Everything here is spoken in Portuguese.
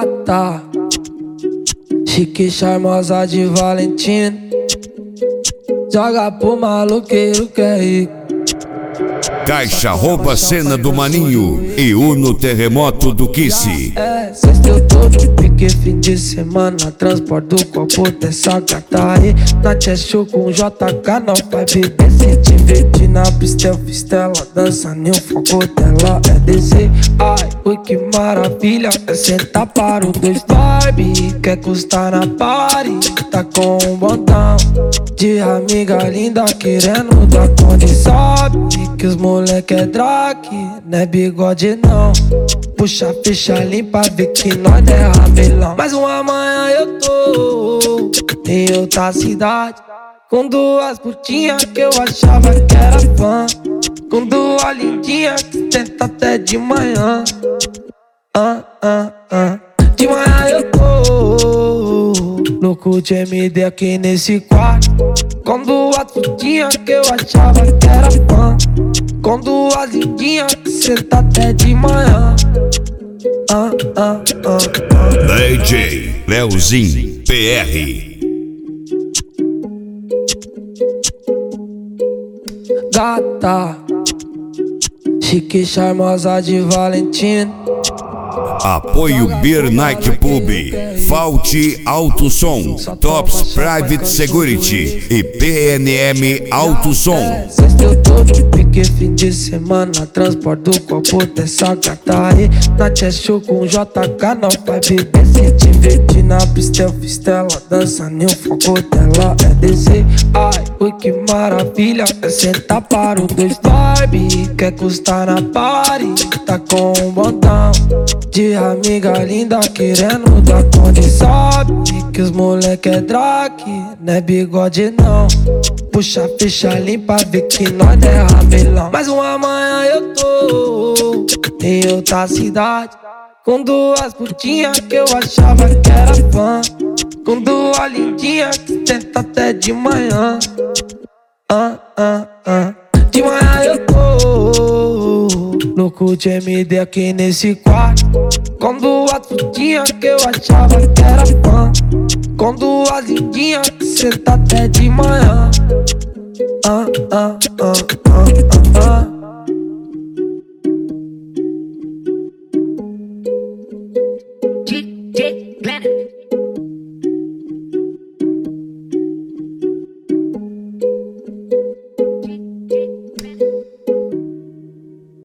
Gata, chique charmosa de Valentino, joga pro maloqueiro que é rico. Caixa rouba cena do Maninho e Uno terremoto do Kissi. Sexta eu tô de pique, fim de semana, transporto do copo dessa gata aí. Na show com JK, não vai beber, se divertir na pista, eu fiz tela, dança nem o foco dela é descer. Ai, oi que maravilha, é sentar para o dois Barbie, quer custar na party, tá com um botão de amiga linda querendo dar conta. Sabe que os moleque é drag, não é bigode não. Puxa a ficha limpa, vê que nós é rabelão. Mais uma manhã eu tô em outra cidade, com duas putinhas que eu achava que era fã, com duas lindinhas que tenta até de manhã. De manhã eu tô louco de MD aqui nesse quarto, com duas putinhas que eu achava que era fã, com duas lindinhas que senta até de manhã. DJ Leozinho PR. Gata, chique charmosa de Valentino, Apoio Beer Night Pub, Fault Alto Som, Tops Private Security e PNM Alto Som. Sexta eu tô de pique, fim de semana, transporto do copo dessa gata aí. Na show com JK, não vai beber, se divertir na pista, eu fiz tela, dança nem o foco dela é descer. Ai, oi que maravilha, é sentar para o dois Barbie, quer custar na party, tá com um botão de amiga linda querendo dar conta. Sabe que os moleque é drag, não é bigode não. Puxa a ficha limpa, vê que nós é rabelão. Mais uma manhã eu tô em outra cidade, com duas putinhas que eu achava que era fã, com duas lindinhas que tenta até de manhã. De manhã eu tô louco de MD aqui nesse quarto, com duas putinhas que eu achava que era fã, com duas lindinhas que senta até de manhã. DJ Planet.